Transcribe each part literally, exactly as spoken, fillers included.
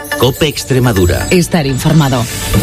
COPE Extremadura. Estar informado.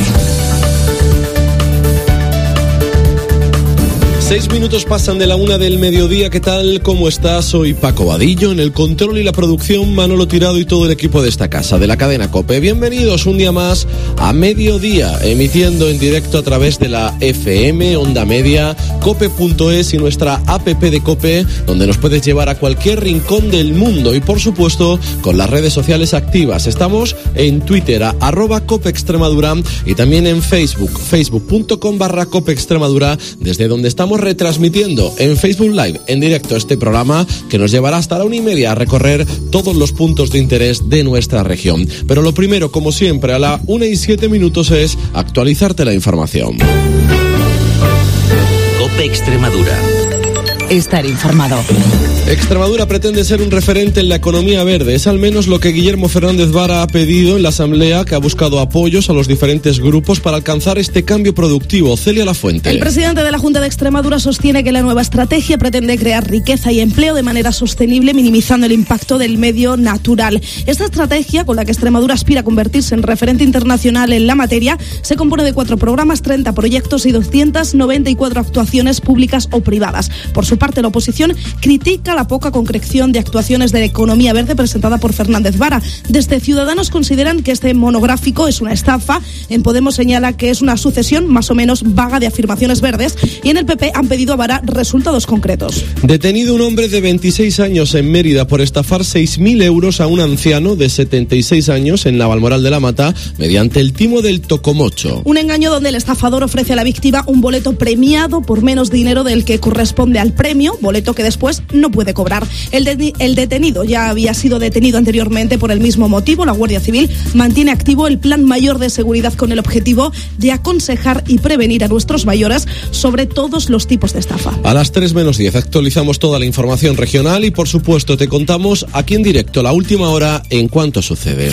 Seis minutos pasan de la una del mediodía. ¿Qué tal? ¿Cómo estás? Soy Paco Vadillo. En el control y la producción, Manolo Tirado y todo el equipo de esta casa, de la cadena COPE. Bienvenidos un día más a mediodía, emitiendo en directo a través de la F M, Onda Media, cope punto es y nuestra app de COPE, donde nos puedes llevar a cualquier rincón del mundo y, por supuesto, con las redes sociales activas. Estamos en Twitter, a arroba COPE Extremadura, y también en Facebook, facebook punto com barra COPE Extremadura, desde donde estamos retransmitiendo en Facebook Live en directo este programa que nos llevará hasta la una y media a recorrer todos los puntos de interés de nuestra región. Pero lo primero, como siempre, a la una y siete minutos es actualizarte la información. COPE Extremadura. Estar informado. Extremadura pretende ser un referente en la economía verde. Es al menos lo que Guillermo Fernández Vara ha pedido en la asamblea, que ha buscado apoyos a los diferentes grupos para alcanzar este cambio productivo. Celia Lafuente. El presidente de la Junta de Extremadura sostiene que la nueva estrategia pretende crear riqueza y empleo de manera sostenible, minimizando el impacto del medio natural. Esta estrategia, con la que Extremadura aspira a convertirse en referente internacional en la materia, se compone de cuatro programas, treinta proyectos y doscientas noventa y cuatro actuaciones públicas o privadas. Por su parte, la oposición critica la poca concreción de actuaciones de economía verde presentada por Fernández Vara. Desde Ciudadanos consideran que este monográfico es una estafa. En Podemos señala que es una sucesión más o menos vaga de afirmaciones verdes, y en el P P han pedido a Vara resultados concretos. Detenido un hombre de veintiséis años en Mérida por estafar seis mil euros a un anciano de setenta y seis años en Navalmoral de la Mata mediante el timo del tocomocho. Un engaño donde el estafador ofrece a la víctima un boleto premiado por menos dinero del que corresponde al premio, boleto que después no puede cobrar. El, de, el detenido ya había sido detenido anteriormente por el mismo motivo. La Guardia Civil mantiene activo el Plan Mayor de Seguridad con el objetivo de aconsejar y prevenir a nuestros mayores sobre todos los tipos de estafa. A las tres menos diez actualizamos toda la información regional y, por supuesto, te contamos aquí en directo la última hora en cuanto sucede.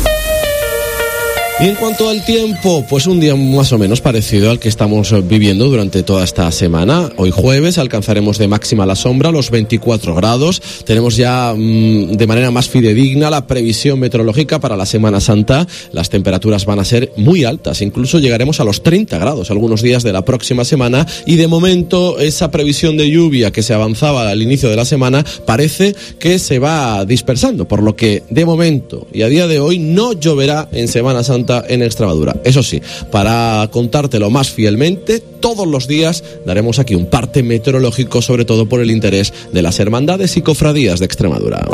Y en cuanto al tiempo, pues un día más o menos parecido al que estamos viviendo durante toda esta semana. Hoy jueves alcanzaremos de máxima la sombra los veinticuatro grados. Tenemos ya mmm, de manera más fidedigna la previsión meteorológica para la Semana Santa. Las temperaturas van a ser muy altas, incluso llegaremos a los treinta grados algunos días de la próxima semana, y de momento esa previsión de lluvia que se avanzaba al inicio de la semana parece que se va dispersando, por lo que de momento y a día de hoy no lloverá en Semana Santa en Extremadura. Eso sí, para contártelo más fielmente, todos los días daremos aquí un parte meteorológico, sobre todo por el interés de las hermandades y cofradías de Extremadura.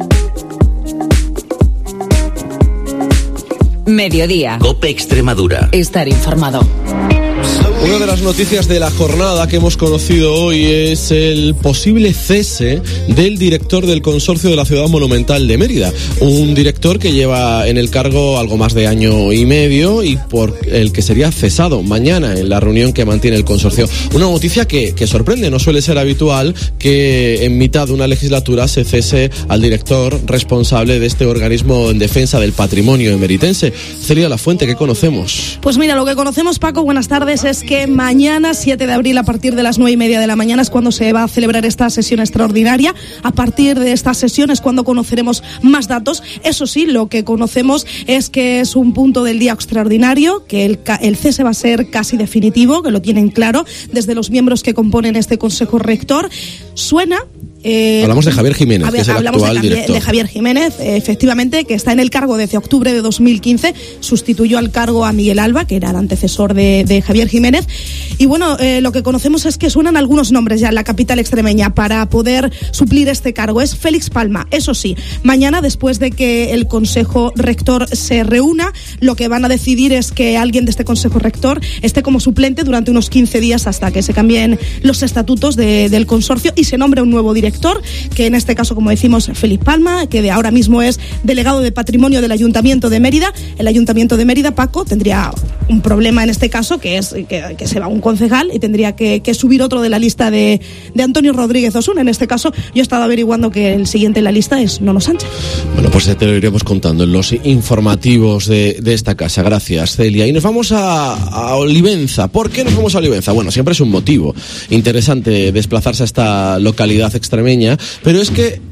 Mediodía. COPE Extremadura. Estar informado. Una de las noticias de la jornada que hemos conocido hoy es el posible cese del director del Consorcio de la Ciudad Monumental de Mérida. Un director que lleva en el cargo algo más de año y medio y por el que sería cesado mañana en la reunión que mantiene el consorcio. Una noticia que, que sorprende. No suele ser habitual que en mitad de una legislatura se cese al director responsable de este organismo en defensa del patrimonio emeritense. Celia Lafuente, ¿qué conocemos? Pues mira, lo que conocemos, Paco, buenas tardes, es que mañana, siete de abril, a partir de las nueve y media de la mañana, es cuando se va a celebrar esta sesión extraordinaria. A partir de esta sesión es cuando conoceremos más datos. Eso sí, lo que conocemos es que es un punto del día extraordinario, que el, el cese va a ser casi definitivo, que lo tienen claro desde los miembros que componen este Consejo Rector. Suena... Eh, hablamos de Javier Jiménez, ver, que es el actual de, director. de Javier Jiménez, efectivamente, que está en el cargo desde octubre de dos mil quince, sustituyó al cargo a Miguel Alba, que era el antecesor de, de Javier Jiménez. Y bueno, eh, lo que conocemos es que suenan algunos nombres ya en la capital extremeña para poder suplir este cargo. Es Félix Palma. Eso sí, mañana, después de que el Consejo Rector se reúna, lo que van a decidir es que alguien de este Consejo Rector esté como suplente durante unos quince días hasta que se cambien los estatutos de, del consorcio y se nombre un nuevo director. Que en este caso, como decimos, Félix Palma, que de ahora mismo es delegado de Patrimonio del Ayuntamiento de Mérida. El Ayuntamiento de Mérida, Paco, tendría un problema en este caso, que es que, que se va un concejal y tendría que, que subir otro de la lista de, de Antonio Rodríguez Osuna. En este caso, yo he estado averiguando que el siguiente en la lista es Nono Sánchez. Bueno, pues te lo iremos contando en los informativos de, de esta casa. Gracias, Celia. Y nos vamos a, a Olivenza. ¿Por qué nos vamos a Olivenza? Bueno, siempre es un motivo interesante desplazarse a esta localidad extremeña, pero es que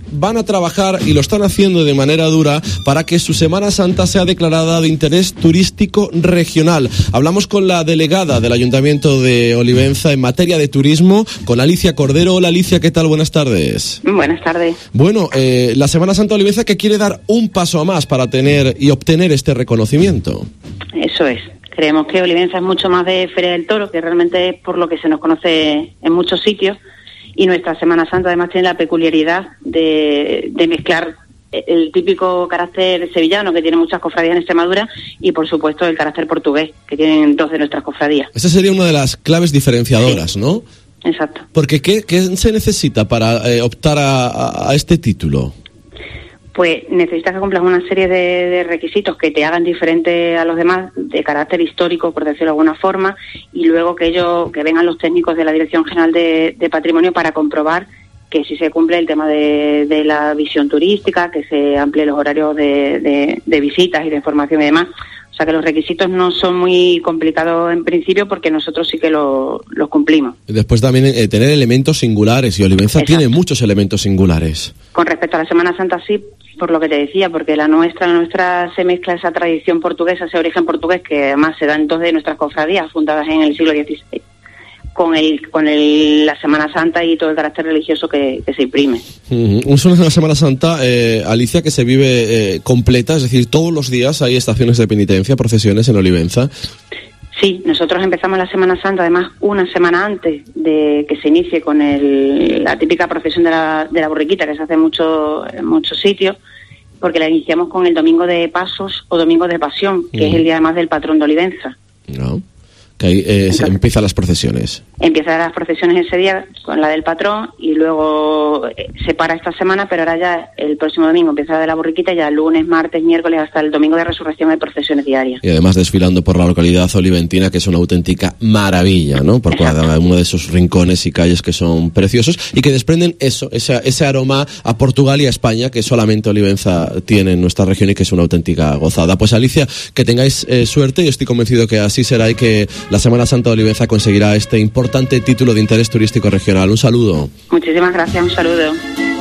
van a trabajar y lo están haciendo de manera dura para que su Semana Santa sea declarada de interés turístico regional. Hablamos con la delegada del Ayuntamiento de Olivenza en materia de turismo, con Alicia Cordero. Hola Alicia, ¿qué tal? Buenas tardes. Buenas tardes. Bueno, eh, la Semana Santa de Olivenza que quiere dar un paso a más para tener y obtener este reconocimiento. Eso es. Creemos que Olivenza es mucho más de Feria del Toro, que realmente es por lo que se nos conoce en muchos sitios, y nuestra Semana Santa además tiene la peculiaridad de, de mezclar el típico carácter sevillano que tiene muchas cofradías en Extremadura y por supuesto el carácter portugués que tienen dos de nuestras cofradías. Esa sería una de las claves diferenciadoras, sí. ¿No? Exacto. Porque ¿qué, qué se necesita para eh, optar a, a, a este título? Pues necesitas que cumplas una serie de, de requisitos que te hagan diferente a los demás, de carácter histórico, por decirlo de alguna forma, y luego que ellos, que vengan los técnicos de la Dirección General de, de Patrimonio para comprobar que si se cumple el tema de, de la visión turística, que se amplíen los horarios de, de, de visitas y de información y demás. O sea que los requisitos no son muy complicados en principio porque nosotros sí que los lo cumplimos. Después también eh, tener elementos singulares, y Olivenza Exacto. tiene muchos elementos singulares. Con respecto a la Semana Santa sí, por lo que te decía, porque la nuestra, la nuestra se mezcla esa tradición portuguesa, ese origen portugués que además se da en dos de nuestras cofradías fundadas en el siglo dieciséis, con el con el, la Semana Santa y todo el carácter religioso que, que se imprime. Uh-huh. Es una Semana Santa, eh, Alicia, que se vive eh, completa, es decir, todos los días hay estaciones de penitencia, procesiones en Olivenza. Sí, nosotros empezamos la Semana Santa, además, una semana antes de que se inicie con el, la típica procesión de la, de la borriquita, que se hace mucho, en muchos sitios, porque la iniciamos con el Domingo de Pasos o Domingo de Pasión, que uh-huh. es el día además del patrón de Olivenza. No. Que ahí eh, Entonces, empiezan las procesiones. Empiezan las procesiones ese día con la del patrón y luego eh, se para esta semana, pero ahora ya el próximo domingo empieza la de la borriquita, ya lunes, martes, miércoles hasta el domingo de resurrección hay procesiones diarias. Y además desfilando por la localidad oliventina, que es una auténtica maravilla, ¿no? Por Exacto. cada uno de esos rincones y calles que son preciosos y que desprenden eso, ese, ese aroma a Portugal y a España que solamente Olivenza tiene en nuestra región y que es una auténtica gozada. Pues Alicia, que tengáis eh, suerte y estoy convencido que así será y que la Semana Santa de Olivenza conseguirá este importante título de interés turístico regional. Un saludo. Muchísimas gracias, un saludo.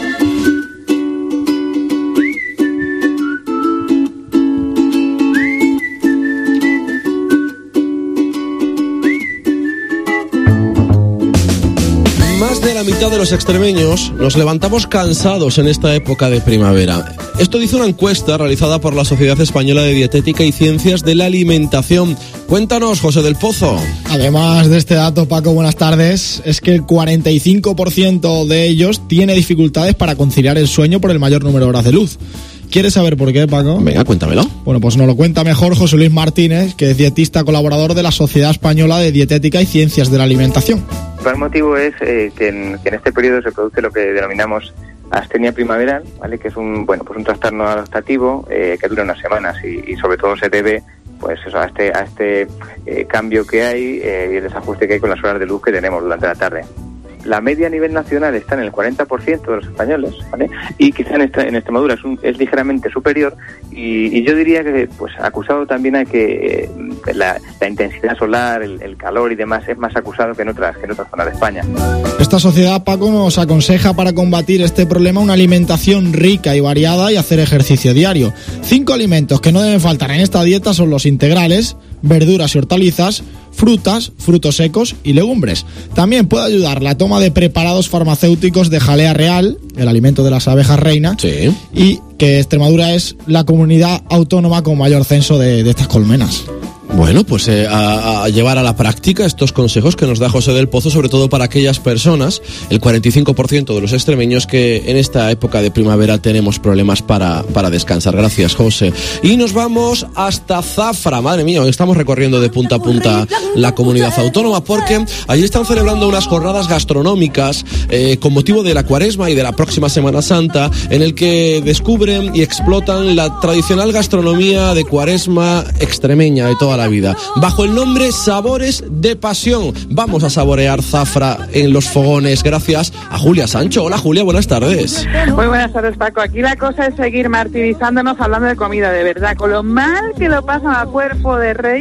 Más de la mitad de los extremeños nos levantamos cansados en esta época de primavera. Esto dice una encuesta realizada por la Sociedad Española de Dietética y Ciencias de la Alimentación. Cuéntanos, José del Pozo. Además de este dato, Paco, buenas tardes, es que el cuarenta y cinco por ciento de ellos tiene dificultades para conciliar el sueño por el mayor número de horas de luz. ¿Quieres saber por qué, Paco? Venga, cuéntamelo. Bueno, pues nos lo cuenta mejor José Luis Martínez, que es dietista colaborador de la Sociedad Española de Dietética y Ciencias de la Alimentación. El motivo es eh, que, en, que en este periodo se produce lo que denominamos astenia primaveral, ¿vale? Que es un bueno pues un trastorno adaptativo eh, que dura unas semanas y, y sobre todo se debe pues eso, a este a este eh, cambio que hay eh, y el desajuste que hay con las horas de luz que tenemos durante la tarde. La media a nivel nacional está en el cuarenta por ciento de los españoles, ¿vale? Y quizá en, esta, en Extremadura es, un, es ligeramente superior y, y yo diría que, pues, acusado también a que eh, la, la intensidad solar, el, el calor y demás es más acusado que en otras que en otras zonas de España. Esta sociedad, Paco, nos aconseja para combatir este problema una alimentación rica y variada y hacer ejercicio diario. Cinco alimentos que no deben faltar en esta dieta son los integrales, verduras y hortalizas, frutas, frutos secos y legumbres. También puede ayudar la toma de preparados farmacéuticos de jalea real, el alimento de las abejas reina, sí. Y que Extremadura es la comunidad autónoma con mayor censo de, de estas colmenas. Bueno, pues eh, a, a llevar a la práctica estos consejos que nos da José del Pozo, sobre todo para aquellas personas, el cuarenta y cinco por ciento de los extremeños, que en esta época de primavera tenemos problemas para, para descansar. Gracias, José. Y nos vamos hasta Zafra. Madre mía, hoy estamos recorriendo de punta a punta la comunidad autónoma, porque allí están celebrando unas jornadas gastronómicas eh, con motivo de la Cuaresma y de la próxima Semana Santa, en el que descubren y explotan la tradicional gastronomía de Cuaresma extremeña de toda la vida, bajo el nombre Sabores de Pasión. Vamos a saborear Zafra en los fogones gracias a Julia Sancho. Hola, Julia, buenas tardes. Muy buenas tardes, Paco. Aquí la cosa es seguir martirizándonos hablando de comida, de verdad, con lo mal que lo pasan a cuerpo de rey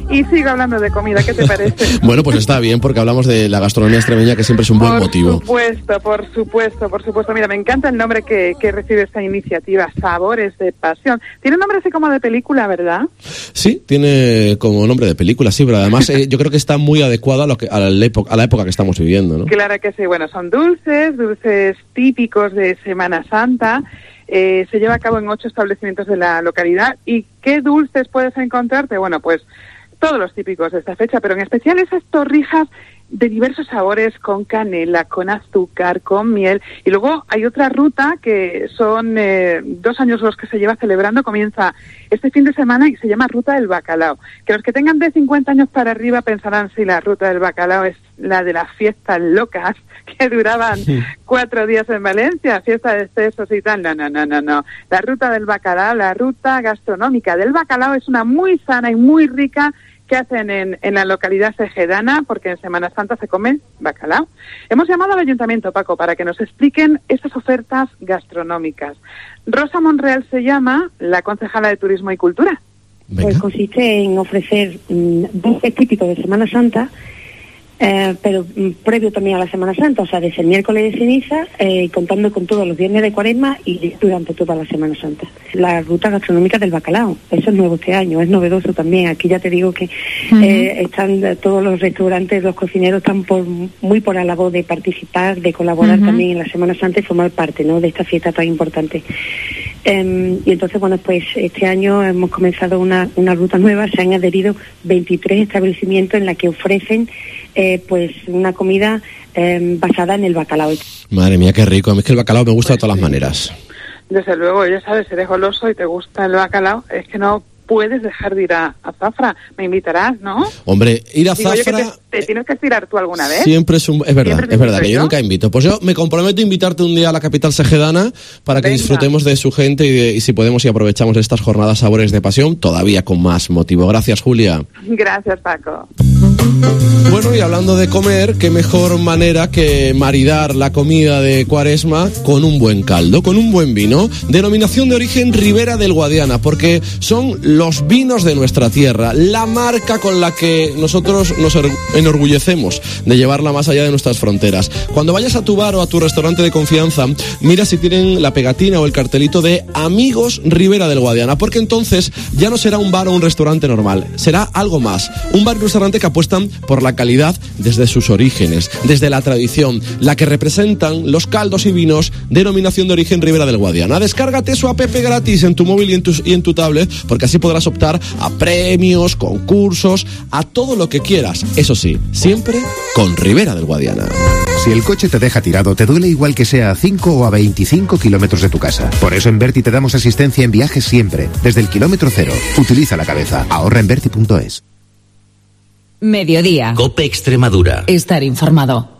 y sigo hablando de comida. ¿Qué te parece? Bueno, pues está bien, porque hablamos de la gastronomía extremeña, que siempre es un buen por motivo. Por supuesto, por supuesto, por supuesto. Mira, me encanta el nombre que, que recibe esta iniciativa, Sabores de Pasión. Tiene un nombre así como de película, ¿verdad? Sí, tiene como nombre de película, sí, pero además eh, yo creo que está muy adecuada a, lo que, a, la época, a la época que estamos viviendo, ¿no? Claro que sí. Bueno, son dulces, dulces típicos de Semana Santa. Eh, se lleva a cabo en ocho establecimientos de la localidad. ¿Y qué dulces puedes encontrarte? Bueno, pues todos los típicos de esta fecha, pero en especial esas torrijas de diversos sabores, con canela, con azúcar, con miel. Y luego hay otra ruta que son eh, dos años los que se lleva celebrando. Comienza este fin de semana y se llama Ruta del Bacalao. Que los que tengan de cincuenta años para arriba pensarán si la Ruta del Bacalao es la de las fiestas locas que duraban sí. cuatro días en Valencia, fiesta de excesos y tal. No, no, no, no, no. La Ruta del Bacalao, la ruta gastronómica del bacalao, es una muy sana y muy rica que hacen en, en la localidad cejedana, porque en Semana Santa se come bacalao. Hemos llamado al ayuntamiento, Paco, para que nos expliquen esas ofertas gastronómicas. Rosa Monreal se llama, la concejala de Turismo y Cultura. Venga. Pues consiste en ofrecer mmm, dulces típicos de Semana Santa, Eh, pero mm, previo también a la Semana Santa, o sea, desde el miércoles de ceniza, eh, contando con todos los viernes de Cuaresma y durante toda la Semana Santa. La ruta gastronómica del bacalao, eso es nuevo este año, es novedoso también. Aquí ya te digo que uh-huh. eh, están todos los restaurantes, los cocineros están por, muy por la labor de participar, de colaborar uh-huh. también en la Semana Santa y formar parte, ¿no?, de esta fiesta tan importante. Eh, y entonces, bueno, pues este año hemos comenzado una, una ruta nueva, se han adherido veintitrés establecimientos en la que ofrecen eh, pues una comida eh, basada en el bacalao. Madre mía, qué rico. A mí es que el bacalao me gusta de todas las maneras. Desde luego, ya sabes, eres goloso y te gusta el bacalao, es que no puedes dejar de ir a, a Zafra. Me invitarás, ¿no? Hombre, ir a Digo, Zafra... Yo que te, te tienes que estirar tú alguna vez. Siempre es un... Es verdad, es verdad, que yo, yo nunca invito. Pues yo me comprometo a invitarte un día a la capital segedana para que Venga. disfrutemos de su gente y, de, y si podemos y aprovechamos estas jornadas Sabores de Pasión, todavía con más motivo. Gracias, Julia. Gracias, Paco. Bueno, y hablando de comer, qué mejor manera que maridar la comida de Cuaresma con un buen caldo, con un buen vino. Denominación de origen Ribera del Guadiana, porque son los vinos de nuestra tierra, la marca con la que nosotros nos enorgullecemos de llevarla más allá de nuestras fronteras. Cuando vayas a tu bar o a tu restaurante de confianza, mira si tienen la pegatina o el cartelito de Amigos Ribera del Guadiana, porque entonces ya no será un bar o un restaurante normal, será algo más. Un bar y un restaurante que apuestan por la calidad desde sus orígenes, desde la tradición, la que representan los caldos y vinos, denominación de origen Ribera del Guadiana. Descárgate su app gratis en tu móvil y en tu, y en tu tablet, porque así podrás optar a premios, concursos, a todo lo que quieras. Eso sí, siempre con Ribera del Guadiana. Si el coche te deja tirado, te duele igual que sea a cinco o a veinticinco kilómetros de tu casa. Por eso en Berti te damos asistencia en viajes siempre, desde el kilómetro cero. Utiliza la cabeza. Ahorra en Berti punto es. Mediodía. COPE Extremadura. Estar informado.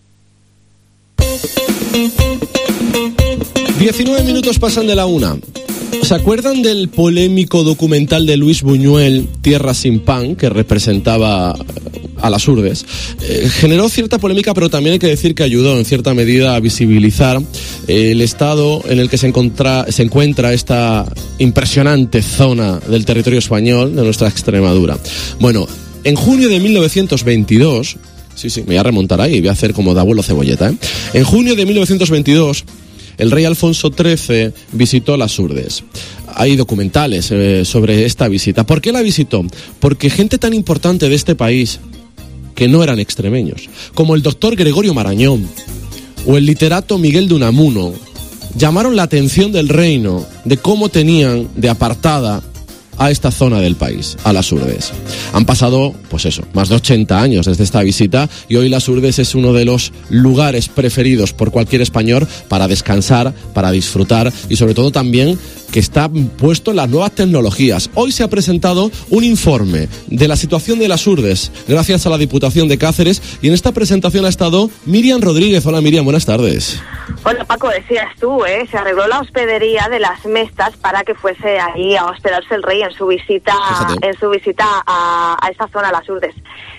diecinueve minutos pasan de la una. ¿Se acuerdan del polémico documental de Luis Buñuel, Tierra sin pan, que representaba a las Urdes? Eh, generó cierta polémica, pero también hay que decir que ayudó en cierta medida a visibilizar eh, el estado en el que se encuentra, se encuentra esta impresionante zona del territorio español, de nuestra Extremadura. Bueno, en junio de mil novecientos veintidós, sí, sí, me voy a remontar ahí, voy a hacer como de abuelo cebolleta, ¿eh? En junio de mil novecientos veintidós, el rey Alfonso trece visitó las Urdes. Hay documentales eh, sobre esta visita. ¿Por qué la visitó? Porque gente tan importante de este país, que no eran extremeños, como el doctor Gregorio Marañón o el literato Miguel de Unamuno, llamaron la atención del reino de cómo tenían de apartada a esta zona del país, a las Urdes. Han pasado, pues eso, más de ochenta años desde esta visita y hoy las Urdes es uno de los lugares preferidos por cualquier español para descansar, para disfrutar y sobre todo también que está puesto en las nuevas tecnologías. Hoy se ha presentado un informe de la situación de las Urdes gracias a la Diputación de Cáceres y en esta presentación ha estado Miriam Rodríguez. Hola Miriam, buenas tardes. Hola Paco, decías tú, ¿eh? Se arregló la hospedería de las Mestas para que fuese ahí a hospedarse el rey en su visita, Fíjate. en su visita a, a esta zona, las Urdes.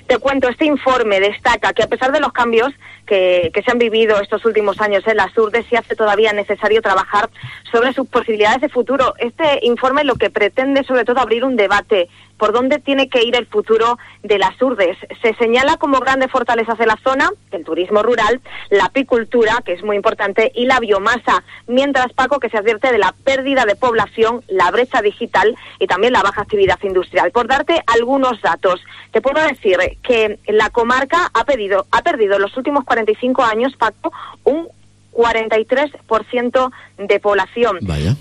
Te cuento, este informe destaca que a pesar de los cambios que, que se han vivido estos últimos años en las urdes, sí hace todavía necesario trabajar sobre sus posibilidades de futuro. Este informe lo que pretende sobre todo abrir un debate por dónde tiene que ir el futuro de las urdes. Se señala como grandes fortalezas de la zona el turismo rural, la apicultura, que es muy importante, y la biomasa, mientras, Paco, que se advierte de la pérdida de población, la brecha digital y también la baja actividad industrial. Por darte algunos datos, te puedo decir que la comarca ha perdido, ha perdido en los últimos cuarenta y cinco años, Paco, un cuarenta y tres por ciento de población.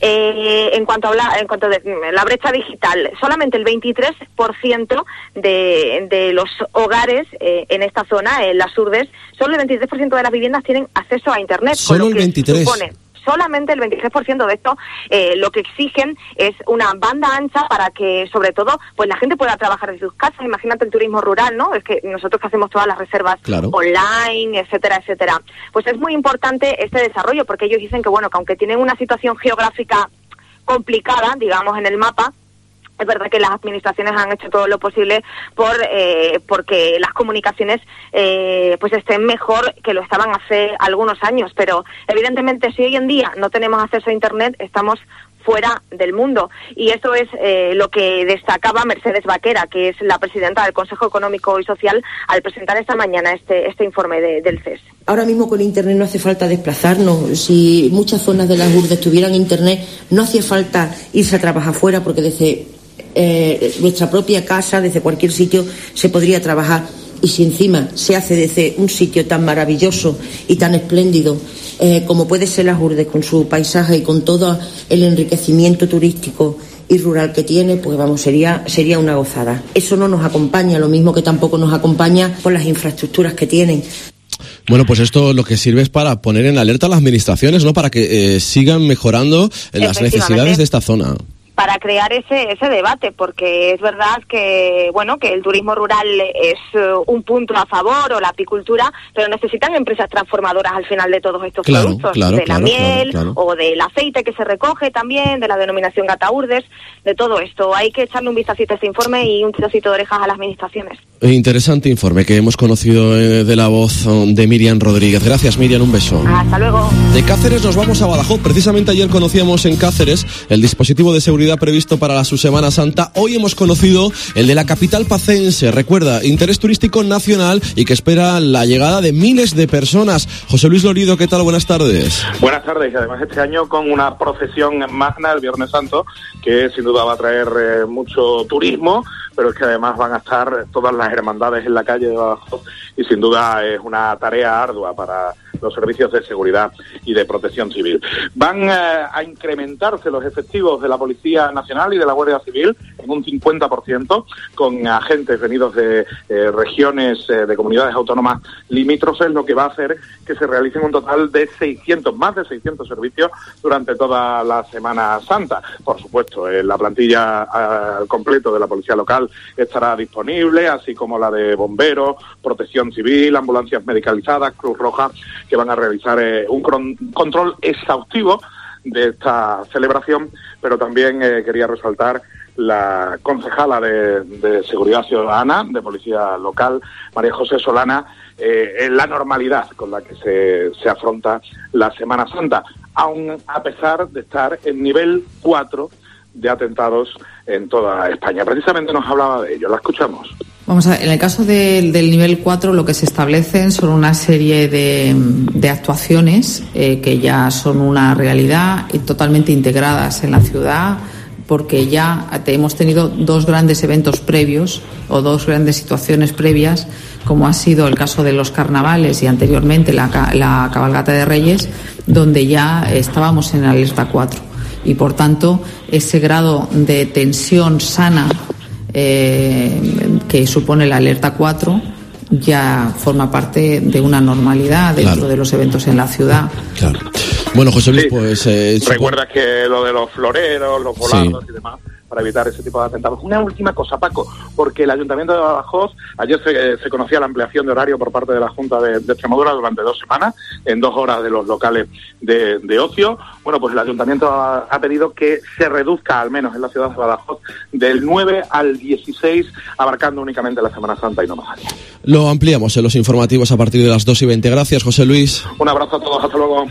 Eh, en cuanto a la, en cuanto a la brecha digital, solamente el veintitrés por ciento de, de los hogares eh, en esta zona, en las urdes, solo el veintitrés por ciento de las viviendas tienen acceso a internet. Solo con lo el veintitrés por ciento. Supone solamente el veintitrés por ciento de esto, eh, lo que exigen es una banda ancha para que, sobre todo, pues la gente pueda trabajar desde sus casas. Imagínate el turismo rural, ¿no? Es que nosotros que hacemos todas las reservas claro. online, etcétera, etcétera. Pues es muy importante este desarrollo, porque ellos dicen que, bueno, que aunque tienen una situación geográfica complicada, digamos, en el mapa, es verdad que las administraciones han hecho todo lo posible por eh, porque las comunicaciones eh, pues estén mejor que lo estaban hace algunos años, pero evidentemente si hoy en día no tenemos acceso a internet estamos fuera del mundo, y eso es eh, lo que destacaba Mercedes Vaquera, que es la presidenta del Consejo Económico y Social, al presentar esta mañana este este informe de, del C E S. Ahora mismo con internet no hace falta desplazarnos. Si muchas zonas de las urdes tuvieran internet, no hacía falta irse a trabajar fuera, porque desde eh, nuestra propia casa, desde cualquier sitio, se podría trabajar. Y si encima se hace desde un sitio tan maravilloso y tan espléndido eh, como puede ser las urdes, con su paisaje y con todo el enriquecimiento turístico y rural que tiene, pues vamos, sería sería una gozada. Eso no nos acompaña, lo mismo que tampoco nos acompaña por las infraestructuras que tienen. Bueno, pues esto lo que sirve es para poner en alerta a las administraciones, ¿no? Para que eh, sigan mejorando las necesidades de esta zona. Para crear ese ese debate, porque es verdad que bueno que el turismo rural es uh, un punto a favor, o la apicultura, pero necesitan empresas transformadoras al final de todos estos claro, productos, claro, de claro, la miel claro, claro. o del aceite que se recoge también, de la denominación Gataurdes, de todo esto. Hay que echarle un vistacito a este informe y un tirocito de orejas a las administraciones. Interesante informe que hemos conocido eh, de la voz de Miriam Rodríguez. Gracias, Miriam, un beso. Hasta luego. De Cáceres nos vamos a Badajoz. Precisamente ayer conocíamos en Cáceres el dispositivo de seguridad previsto para la su Semana Santa. Hoy hemos conocido el de la capital pacense. Recuerda, interés turístico nacional y que espera la llegada de miles de personas. José Luis Lorido, ¿qué tal? Buenas tardes. Buenas tardes, y además este año con una procesión magna el Viernes Santo, que sin duda va a traer eh, mucho turismo, pero es que además van a estar todas las hermandades en la calle de Badajoz, y sin duda es una tarea ardua para los servicios de seguridad y de protección civil. Van eh, a incrementarse los efectivos de la Policía Nacional y de la Guardia Civil en un cincuenta por ciento, con agentes venidos de eh, regiones, eh, de comunidades autónomas limítrofes, lo que va a hacer que se realicen un total de seiscientos, más de seiscientos servicios durante toda la Semana Santa. Por supuesto, eh, la plantilla al eh, completo de la Policía Local estará disponible, así como la de bomberos, protección civil, ambulancias medicalizadas, Cruz Roja, que van a realizar eh, un cron- control exhaustivo de esta celebración, pero también eh, quería resaltar la concejala de, de Seguridad Ciudadana, de Policía Local, María José Solana, eh, en la normalidad con la que se, se afronta la Semana Santa, aun a pesar de estar en nivel cuatro de atentados en toda España. Precisamente nos hablaba de ello, la escuchamos. Vamos a ver, en el caso de, del nivel cuatro lo que se establecen son una serie de, de actuaciones eh, que ya son una realidad y totalmente integradas en la ciudad, porque ya hemos tenido dos grandes eventos previos o dos grandes situaciones previas, como ha sido el caso de los carnavales y anteriormente la, la cabalgata de Reyes, donde ya estábamos en alerta cuatro. Y por tanto, ese grado de tensión sana eh, que supone la alerta cuatro ya forma parte de una normalidad dentro claro. de los eventos en la ciudad. Claro. Bueno, José Luis, sí. pues... Eh, Recuerdas que lo de los floreros, los volados sí. y demás, para evitar ese tipo de atentados. Una última cosa, Paco, porque el Ayuntamiento de Badajoz, ayer se, se conocía la ampliación de horario por parte de la Junta de, de Extremadura durante dos semanas, en dos horas de los locales de, de ocio. Bueno, pues el Ayuntamiento ha, ha pedido que se reduzca, al menos en la ciudad de Badajoz, del nueve al dieciséis, abarcando únicamente la Semana Santa y no más allá. Lo ampliamos en los informativos a partir de las dos y veinte. Gracias, José Luis. Un abrazo a todos, hasta luego.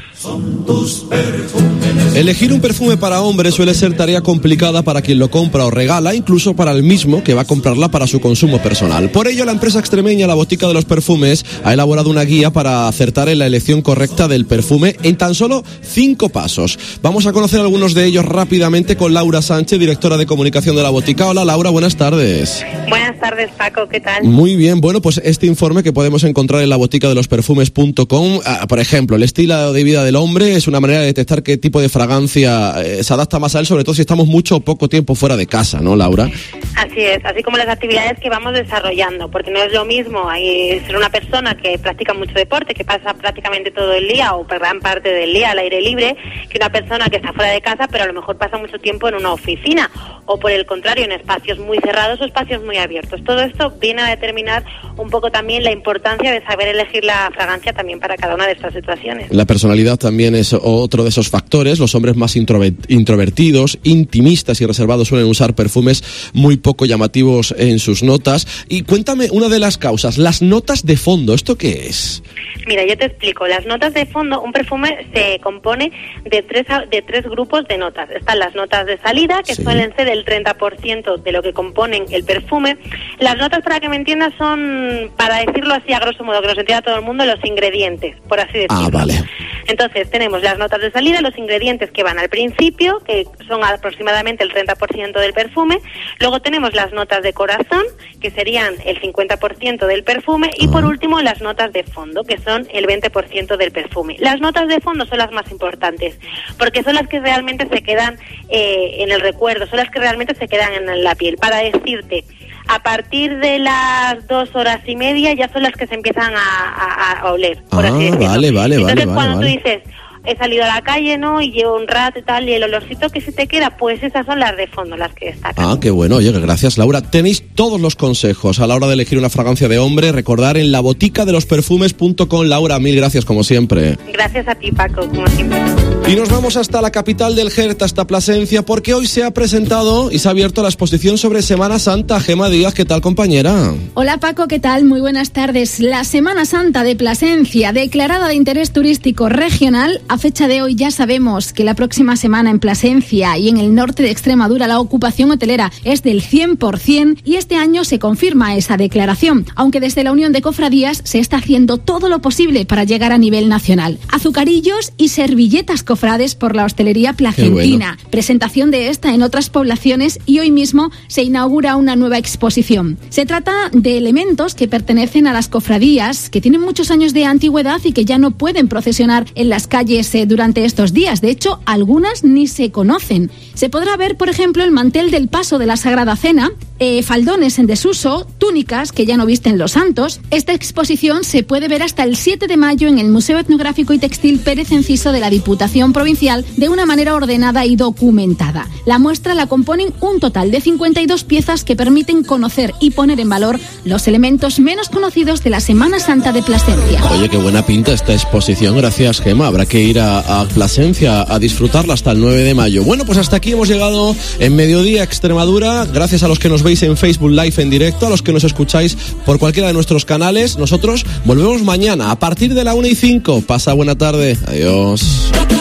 Elegir un perfume para hombre suele ser tarea complicada para quien lo compra o regala, incluso para el mismo que va a comprarla para su consumo personal. Por ello, la empresa extremeña La Botica de los Perfumes ha elaborado una guía para acertar en la elección correcta del perfume en tan solo cinco pasos. Vamos a conocer algunos de ellos rápidamente con Laura Sánchez, directora de comunicación de La Botica. Hola, Laura, buenas tardes. Buenas tardes, Paco, ¿qué tal? Muy bien, bueno, pues este informe que podemos encontrar en la botica de los perfumes punto com, ah, por ejemplo, el estilo de vida del hombre es una manera de detectar qué tipo de fragancia eh, se adapta más a él, sobre todo si estamos mucho o poco tiempo fuera de casa, ¿no, Laura? Así es, así como las actividades que vamos desarrollando, porque no es lo mismo ahí ser una persona que practica mucho deporte, que pasa prácticamente todo el día o gran parte del día al aire libre, que una persona que está fuera de casa, pero a lo mejor pasa mucho tiempo en una oficina, o por el contrario, en espacios muy cerrados o espacios muy abiertos. Todo esto viene a determinar un poco también la importancia de saber elegir la fragancia también para cada una de estas situaciones. La personalidad también es otro de esos factores. Los hombres más introvertidos, intimistas y reservados suelen usar perfumes muy poco llamativos en sus notas. Y cuéntame una de las causas, las notas de fondo. ¿Esto qué es? Mira, yo te explico. Las notas de fondo, un perfume se compone de tres, de tres grupos de notas. Están las notas de salida, que sí. suelen ser el treinta por ciento de lo que componen el perfume. Las notas, para que me entiendas, son, para decirlo así a grosso modo, que nos entienda todo el mundo, los ingredientes, por así decirlo. Ah, vale. Entonces, tenemos las notas de salida, los ingredientes que van al principio, que son aproximadamente el treinta por ciento del perfume. Luego tenemos las notas de corazón, que serían el cincuenta por ciento del perfume. Y por último, las notas de fondo, que son el veinte por ciento del perfume. Las notas de fondo son las más importantes, porque son las que realmente se quedan eh, en el recuerdo, son las que realmente se quedan en la piel. Para decirte, a partir de las dos horas y media ya son las que se empiezan a, a, a oler, por ah, así decirlo. Vale, vale, Entonces, vale, cuando vale, tú dices, he salido a la calle, ¿no?, y llevo un rato y tal, y el olorcito que se te queda, pues esas son las de fondo, las que destacan. Ah, qué bueno. Oye, gracias, Laura. Tenéis todos los consejos a la hora de elegir una fragancia de hombre. Recordar en la botica de los perfumes punto com. Laura, mil gracias, como siempre. Gracias a ti, Paco, como siempre. Y nos vamos hasta la capital del Jerta, hasta Plasencia, porque hoy se ha presentado y se ha abierto la exposición sobre Semana Santa. Gema Díaz, ¿qué tal, compañera? Hola, Paco, ¿qué tal? Muy buenas tardes. La Semana Santa de Plasencia, declarada de interés turístico regional, a fecha de hoy ya sabemos que la próxima semana en Plasencia y en el norte de Extremadura la ocupación hotelera es del cien por ciento y este año se confirma esa declaración, aunque desde la Unión de Cofradías se está haciendo todo lo posible para llegar a nivel nacional. Azucarillos y servilletas cofrades por la hostelería placentina. Bueno. Presentación de esta en otras poblaciones y hoy mismo se inaugura una nueva exposición. Se trata de elementos que pertenecen a las cofradías, que tienen muchos años de antigüedad y que ya no pueden procesionar en las calles eh, durante estos días. De hecho, algunas ni se conocen. Se podrá ver, por ejemplo, el mantel del paso de la Sagrada Cena, eh, faldones en desuso, túnicas que ya no visten los santos. Esta exposición se puede ver hasta el siete de mayo en el Museo Etnográfico y Textil Pérez Enciso de la Diputación Provincial de una manera ordenada y documentada. La muestra la componen un total de cincuenta y dos piezas que permiten conocer y poner en valor los elementos menos conocidos de la Semana Santa de Plasencia. Oye, qué buena pinta esta exposición. Gracias, Gema. Habrá que ir a, a Plasencia a disfrutarla hasta el nueve de mayo. Bueno, pues hasta aquí hemos llegado en Mediodía Extremadura. Gracias a los que nos veis en Facebook Live en directo, a los que nos escucháis por cualquiera de nuestros canales. Nosotros volvemos mañana a partir de la una y cinco. Pasa buena tarde. Adiós.